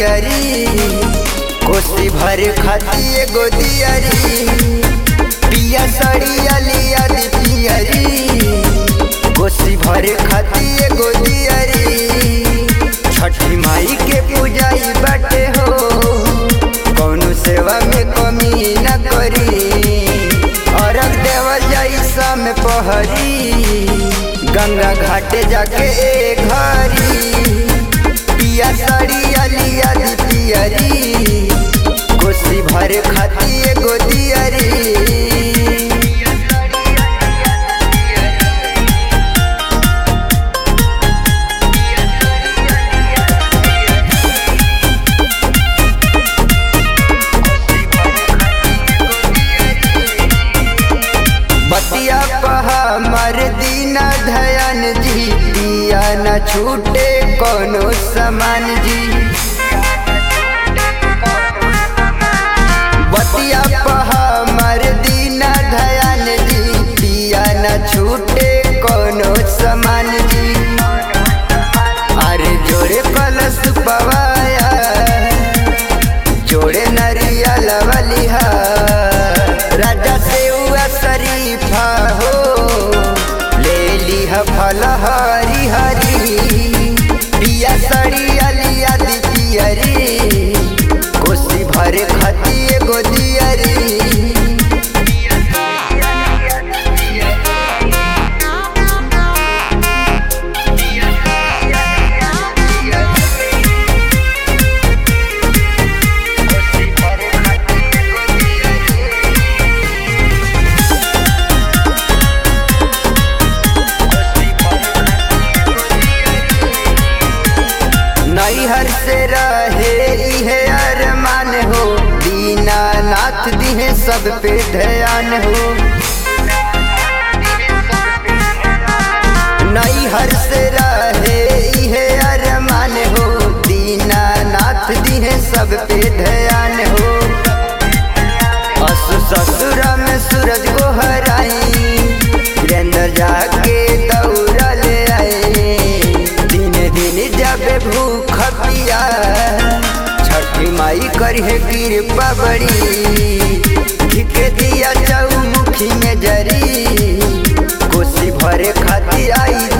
दियरी, कोसी भर खाती एगो दियरी, पिया सड़िया लिया दी पियरी, कोसी भर खाती एगो दियरी। छठी माई के पूजाई बाटे हो, कौनो सेवा में कमी न करी, अरग देवल जाई शाम पहरी, गंगा घाटे जाके ए घरी, पिया सड़िया लिया दी पियरी, कोसी भर खाती एगो दियरी। बतिया पहा मर दीना धयन जी, दिया न छूटे कोनो समान जी, बतिया पहा मर दीना धयन जी, दिया न छूटे कोनो समान जी। अरे जोड़े कलश पवाया, जोड़े नरिया लवलिहा, राजा से शरीफा हो, ले लिहा फल हरी हरी, पिया सड़िया लिया दी पियरी, कोसी भर खाती एगो दियरी। नैहर से रहे इहे अरमान हो, दीनानाथ दिहे सब पे ध्यान हो, नैहर से रहे इहे अरमान हो, दीनानाथ दिहे सब पे ध्यान हो। असु ससुरा में सूरज को हराई, वीरेंद्र जाके दौड़ा ले आए, दिन दिन जाबे भूख पिया, छठी माई करिहे कृपा बड़ी, घिके दिया चौमुखी में जरी, कोसी भरे खाती आई